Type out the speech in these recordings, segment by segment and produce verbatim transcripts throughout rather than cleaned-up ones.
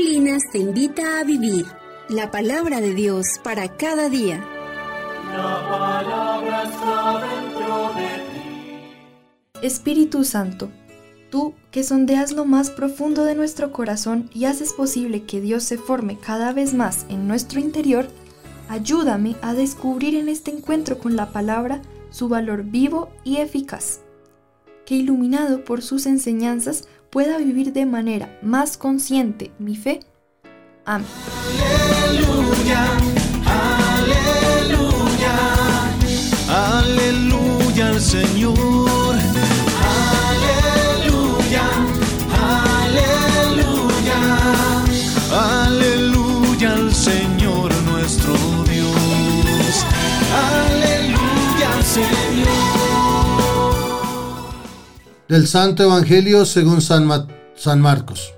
Paulinas te invita a vivir la palabra de Dios para cada día. La palabra está dentro de ti. Espíritu Santo, tú que sondeas lo más profundo de nuestro corazón y haces posible que Dios se forme cada vez más en nuestro interior, ayúdame a descubrir en este encuentro con la palabra su valor vivo y eficaz. Que iluminado por sus enseñanzas pueda vivir de manera más consciente mi fe. Amén. Aleluya, aleluya, aleluya al Señor. Aleluya, aleluya, aleluya al Señor nuestro Dios. Aleluya al Señor. Del Santo Evangelio según San, Ma- San Marcos.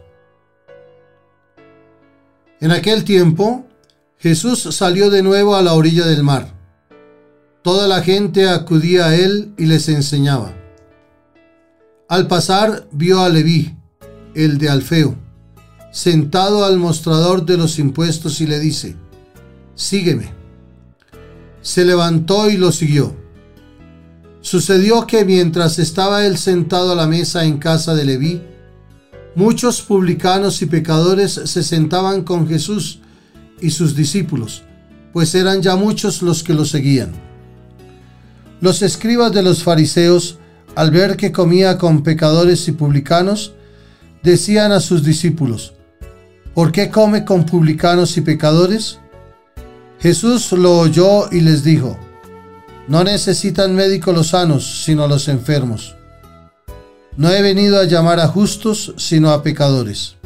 En aquel tiempo, Jesús salió de nuevo a la orilla del mar. Toda la gente acudía a él y les enseñaba. Al pasar, vio a Leví, el de Alfeo, sentado al mostrador de los impuestos y le dice: «Sígueme». Se levantó y lo siguió. Sucedió que mientras estaba él sentado a la mesa en casa de Leví, muchos publicanos y pecadores se sentaban con Jesús y sus discípulos, pues eran ya muchos los que lo seguían. Los escribas de los fariseos, al ver que comía con pecadores y publicanos, decían a sus discípulos: «¿Por qué come con publicanos y pecadores?». Jesús lo oyó y les dijo: «No necesitan médico los sanos, sino los enfermos. No he venido a llamar a justos, sino a pecadores».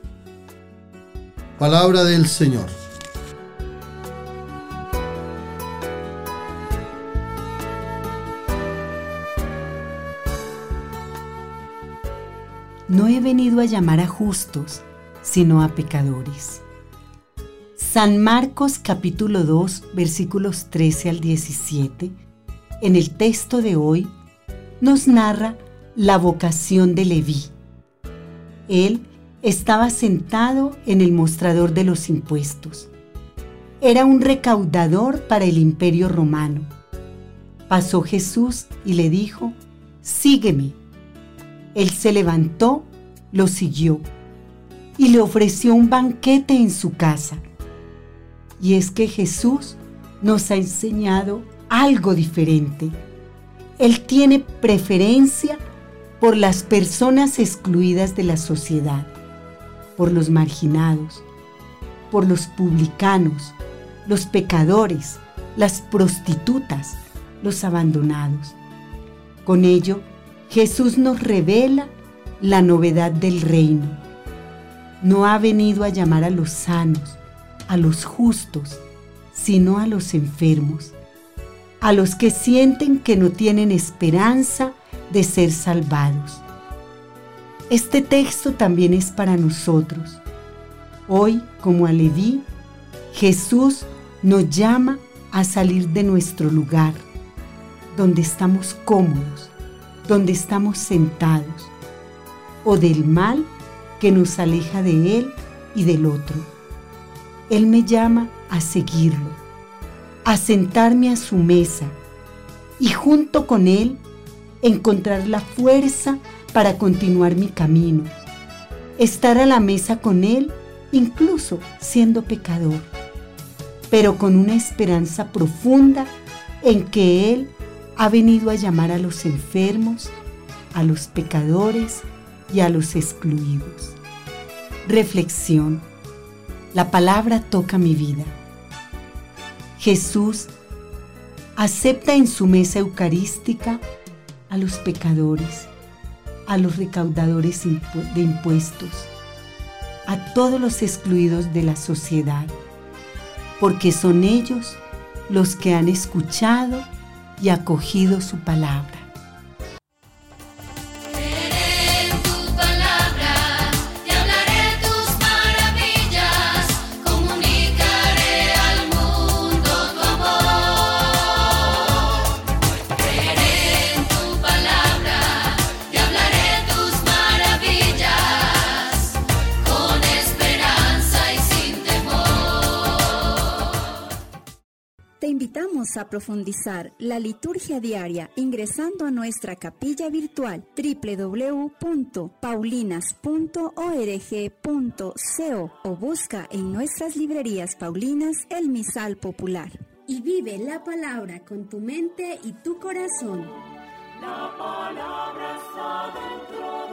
Palabra del Señor. No he venido a llamar a justos, sino a pecadores. San Marcos capítulo dos, versículos trece al diecisiete, en el texto de hoy, nos narra la vocación de Leví. Él estaba sentado en el mostrador de los impuestos. Era un recaudador para el Imperio Romano. Pasó Jesús y le dijo: «Sígueme». Él se levantó, lo siguió y le ofreció un banquete en su casa. Y es que Jesús nos ha enseñado algo diferente. Él tiene preferencia por las personas excluidas de la sociedad, por los marginados, por los publicanos, los pecadores, las prostitutas, los abandonados. Con ello, Jesús nos revela la novedad del reino. No ha venido a llamar a los sanos, a los justos, sino a los enfermos, a los que sienten que no tienen esperanza de ser salvados. Este texto también es para nosotros. Hoy, como a Leví, Jesús nos llama a salir de nuestro lugar, donde estamos cómodos, donde estamos sentados, o del mal que nos aleja de Él y del otro. Él me llama a seguirlo, a sentarme a su mesa y junto con Él encontrar la fuerza para continuar mi camino, estar a la mesa con Él incluso siendo pecador, pero con una esperanza profunda en que Él ha venido a llamar a los enfermos, a los pecadores y a los excluidos. Reflexión. La palabra toca mi vida. Jesús acepta en su mesa eucarística a los pecadores, a los recaudadores de impuestos, a todos los excluidos de la sociedad, porque son ellos los que han escuchado y acogido su palabra. Esperanza. invitamos a profundizar la liturgia diaria ingresando a nuestra capilla virtual doble u doble u doble u punto paulinas punto org punto co o busca en nuestras librerías paulinas el misal popular. Y vive la palabra con tu mente y tu corazón. La palabra está dentro de